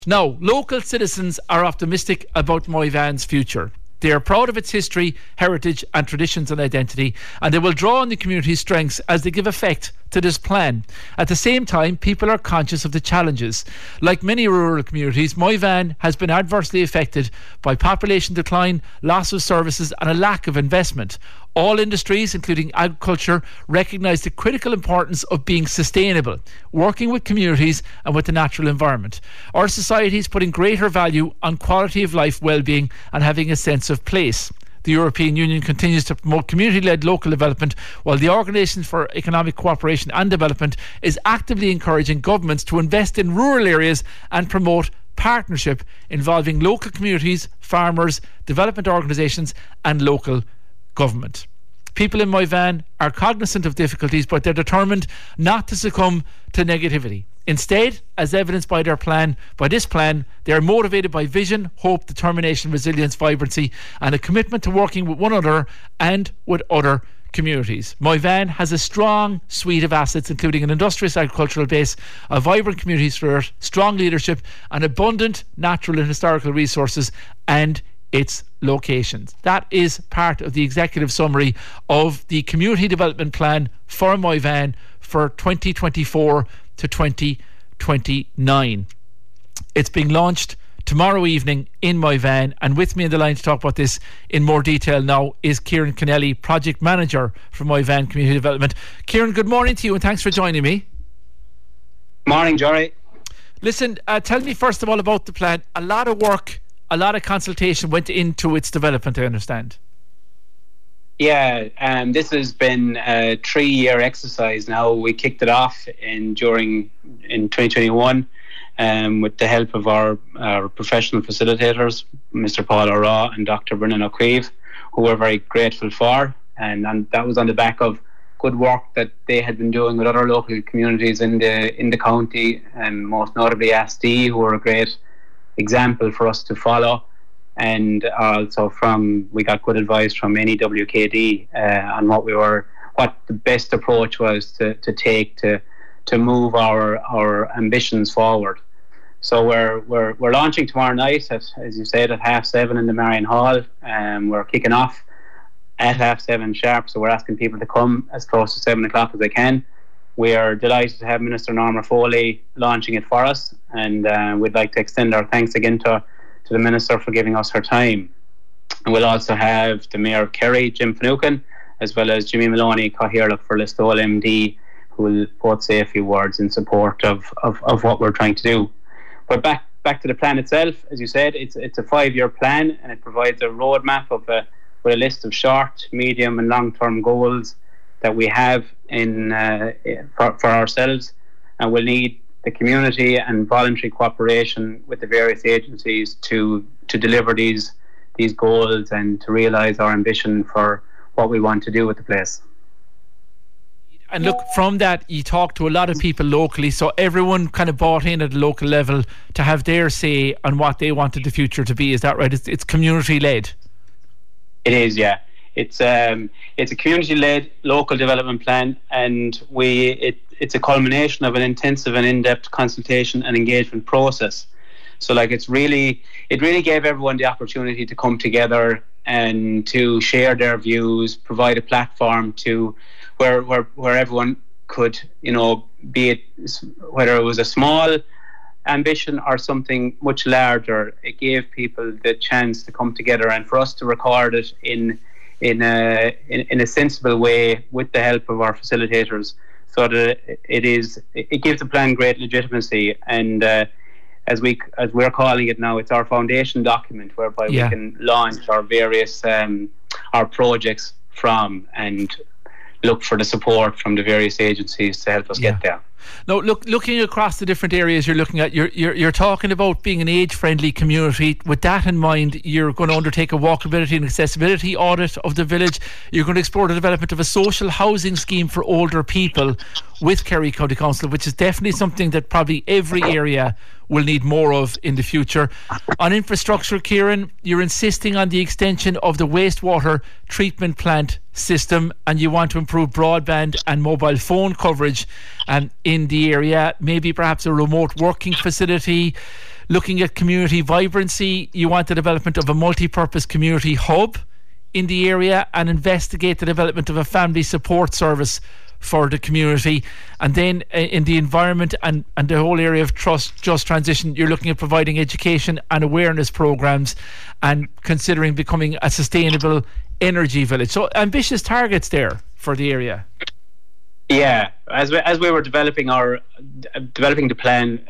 Now, local citizens are optimistic about Moyvan's future. They are proud of its history, heritage and traditions and identity, and they will draw on the community's strengths as they give effect to this plan. At the same time, people are conscious of the challenges. Like many rural communities, Moyvan has been adversely affected by population decline, loss of services and a lack of investment. All industries, including agriculture, recognise the critical importance of being sustainable, working with communities and with the natural environment. Our society is putting greater value on quality of life, well-being and having a sense of place. The European Union continues to promote community-led local development, while the Organisation for Economic Cooperation and Development is actively encouraging governments to invest in rural areas and promote partnership involving local communities, farmers, development organisations and local government. People in Moyvan are cognizant of difficulties, but they're determined not to succumb to negativity. Instead, as evidenced by this plan, they are motivated by vision, hope, determination, resilience, vibrancy and a commitment to working with one another and with other communities. Moyvan has a strong suite of assets, including an industrious agricultural base, a vibrant community spirit, strong leadership and abundant natural and historical resources and its locations. That is part of the executive summary of the community development plan for Moyvan for 2024 to 2029. It's being launched tomorrow evening in Moyvan, and with me on the line to talk about this in more detail now is Kieran Kennelly, Project Manager for Moyvan Community Development. Kieran, good morning to you and thanks for joining me. Morning, Jory. Listen, tell me first of all about the plan. A lot of work, a lot of consultation went into its development, I understand. Yeah, this has been a 3-year exercise now. We kicked it off in 2021 with the help of our professional facilitators, Mr. Paul O'Raw and Dr. Brennan O'Keefe, who we're very grateful for. And that was on the back of good work that they had been doing with other local communities in the county, and most notably ASD, who were a great example for us to follow. And also we got good advice from NEWKD on what the best approach was to take to move our ambitions forward. So we're launching tomorrow night as you said, at 7:30 in the Marion Hall. We're kicking off at 7:30 sharp, so we're asking people to come as close to 7 o'clock as they can. We are delighted to have Minister Norma Foley launching it for us, and we'd like to extend our thanks again to the Minister for giving us her time. And we'll also have the Mayor of Kerry, Jim Finucane, as well as Jimmy Maloney, Cathaoirleach for Listowel MD, who will both say a few words in support of what we're trying to do. But back to the plan itself, as you said, it's a 5-year plan, and it provides a roadmap with a list of short, medium and long-term goals that we have for ourselves, and we'll need the community and voluntary cooperation with the various agencies to deliver these goals and to realise our ambition for what we want to do with the place. And look, from that you talk to a lot of people locally, so everyone kind of bought in at the local level to have their say on what they wanted the future to be. Is that right? It's community led. It is, yeah. It's a community-led local development plan, and it's a culmination of an intensive and in-depth consultation and engagement process. So, it really gave everyone the opportunity to come together and to share their views, provide a platform to where everyone could, be it whether it was a small ambition or something much larger. It gave people the chance to come together and for us to record it in a sensible way with the help of our facilitators, so that it gives the plan great legitimacy. And as we're calling it now, it's our foundation document whereby we can launch our various our projects from, and look for the support from the various agencies to help us get there. Now, looking across the different areas you're looking at, you're talking about being an age-friendly community. With that in mind, you're going to undertake a walkability and accessibility audit of the village. You're going to explore the development of a social housing scheme for older people with Kerry County Council, which is definitely something that probably every area will need more of in the future. On infrastructure, Kieran, you're insisting on the extension of the wastewater treatment plant system, and you want to improve broadband and mobile phone coverage in the area, maybe perhaps a remote working facility. looking at community vibrancy. You want the development of a multi-purpose community hub in the area and investigate the development of a family support service for the community. And then in the environment and the whole area of just transition, you're looking at providing education and awareness programs and considering becoming a sustainable energy village. So ambitious targets there for the area. Yeah, as we were developing the plan,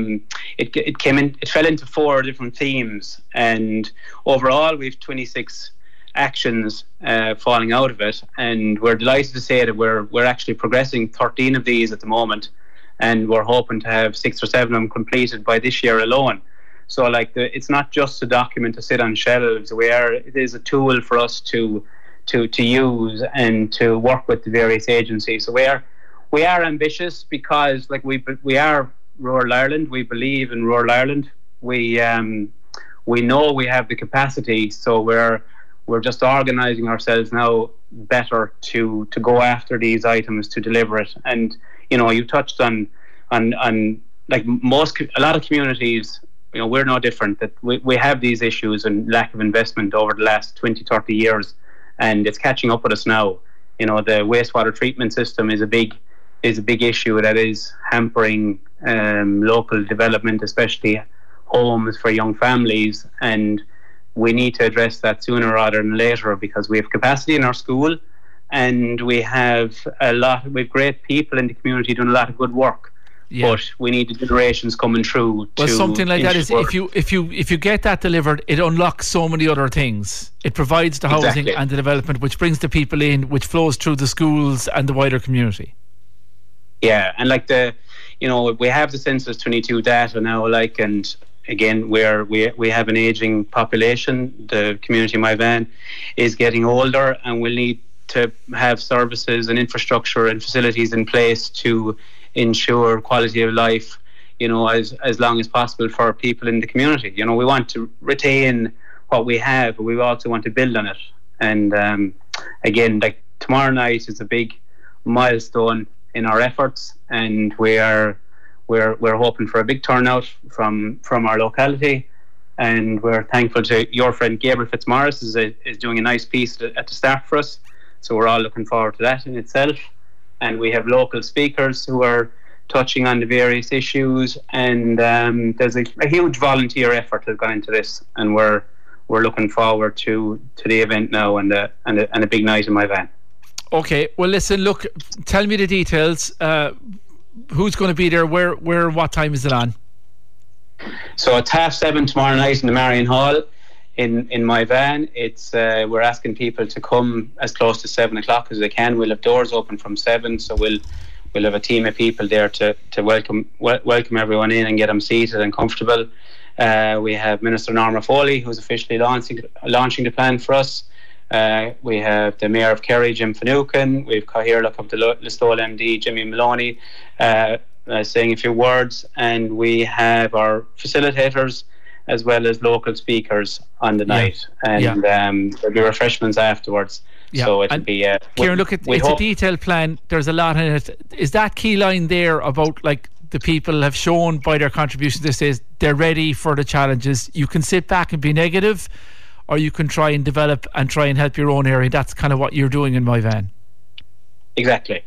it fell into 4 different themes, and overall we've 26 actions falling out of it, and we're delighted to say that we're actually progressing 13 of these at the moment, and we're hoping to have 6 or 7 of them completed by this year alone. So it's not just a document to sit on shelves. It is a tool for us to use and to work with the various agencies. So we are ambitious because we are rural Ireland. We believe in rural Ireland. We know we have the capacity, so we're just organising ourselves now better to go after these items, to deliver it. And you touched on like a lot of communities, we're no different, that we have these issues and lack of investment over the last 20-30 years, and it's catching up with us now. The wastewater treatment system is a big issue that is hampering local development, especially homes for young families, and we need to address that sooner rather than later, because we have capacity in our school, and we have great people in the community doing a lot of good work. Yeah. But we need the generations coming through. Well, something like that is if you get that delivered, it unlocks so many other things. It provides the housing and the development, which brings the people in, which flows through the schools and the wider community. Yeah, and we have the Census 22 data now, and again, we have an aging population. The community in my van is getting older, and we'll need to have services and infrastructure and facilities in place to ensure quality of life, as long as possible for people in the community. We want to retain what we have, but we also want to build on it. And again, tomorrow night is a big milestone in our efforts, and we're hoping for a big turnout from our locality, and we're thankful to your friend Gabriel Fitzmaurice is doing a nice piece at the start for us, so we're all looking forward to that in itself. And we have local speakers who are touching on the various issues, and there's a huge volunteer effort that's gone into this, and we're looking forward to the event now and a big night in my van. Okay, well listen, look, tell me the details. Who's going to be there? Where? What time is it on? So it's 7:30 tomorrow night in the Marion Hall in my van. It's we're asking people to come as close to 7 o'clock as they can. We'll have doors open from 7, so we'll have a team of people there to welcome everyone in and get them seated and comfortable. We have Minister Norma Foley, who's officially launching the plan for us. We have the Mayor of Kerry, Jim Finucane. We've Cathaoirleach of the Listowel MD, Jimmy Maloney, saying a few words, and we have our facilitators as well as local speakers on the night, and there'll be refreshments afterwards. So it'll be Kieran, look, it's a detailed plan. There's a lot in it. Is that key line there about the people have shown by their contribution this is they're ready for the challenges? You can sit back and be negative, or you can try and develop and try and help your own area. That's kind of what you're doing in my van. Exactly.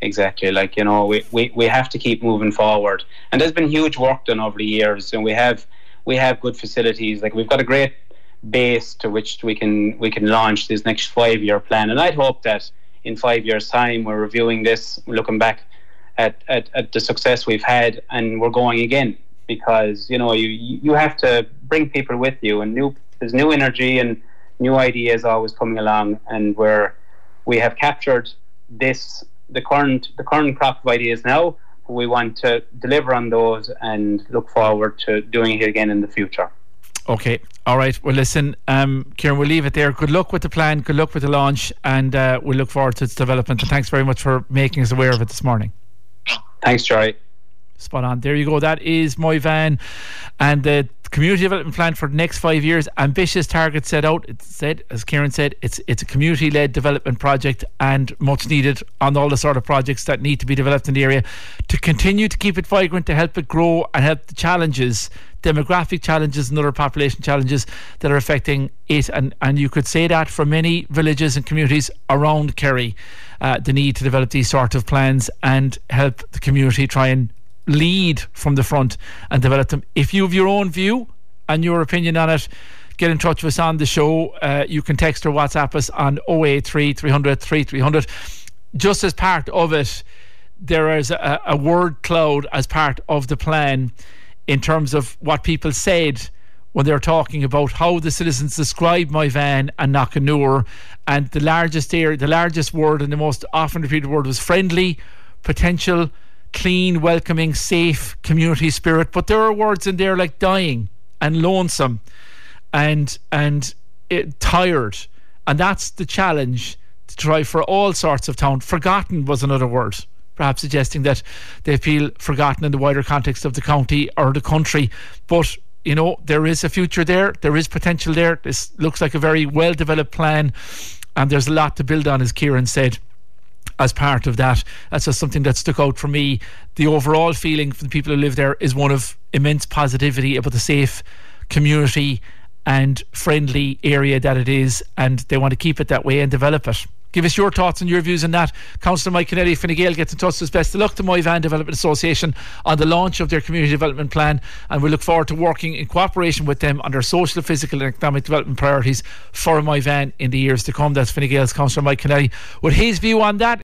We have to keep moving forward, and there's been huge work done over the years, and we have good facilities. We've got a great base to which we can launch this next 5-year plan, and I'd hope that in 5 years' time we're reviewing this, looking back at the success we've had, and we're going again, because you have to bring people with you, and there's new energy and new ideas always coming along, and we have captured the current crop of ideas now. We want to deliver on those and look forward to doing it again in the future. Okay, all right. Well, listen, Kieran, we'll leave it there. Good luck with the plan, good luck with the launch, and we'll look forward to its development. And thanks very much for making us aware of it this morning. Thanks, Jerry. Spot on. There you go. That is my van and the community development plan for the next 5 years. Ambitious targets set out. It's said, as Kieran said, it's a community-led development project, and much needed on all the sort of projects that need to be developed in the area to continue to keep it vibrant, to help it grow and help the challenges demographic challenges and other population challenges that are affecting it, and you could say that for many villages and communities around Kerry, the need to develop these sort of plans and help the community try and lead from the front and develop them. If you have your own view and your opinion on it, get in touch with us on the show. You can text or WhatsApp us on 083 300 3300. Just as part of it, there is a word cloud as part of the plan in terms of what people said when they're talking about how the citizens describe Moyvan and Knockanure, and the largest word and the most often repeated word was friendly, potential, clean, welcoming, safe, community spirit. But there are words in there like dying and lonesome and tired, and that's the challenge to try for all sorts of town. Forgotten was another word, perhaps suggesting that they feel forgotten in the wider context of the county or the country. But you know, there is a future there, there is potential there. This looks like a very well developed plan, and there's a lot to build on, as Kieran said. As part of that, that's just something that stuck out for me. The overall feeling for the people who live there is one of immense positivity about the safe community and friendly area that it is, and they want to keep it that way and develop it. Give us your thoughts and your views on that. Councillor Mike Kennelly, Fine Gael, gets in touch with us. Best of luck to Moyvan Development Association on the launch of their community development plan, and we look forward to working in cooperation with them on their social, physical and economic development priorities for Moyvan in the years to come. That's Fine Gael's Councillor Mike Kennelly with his view on that.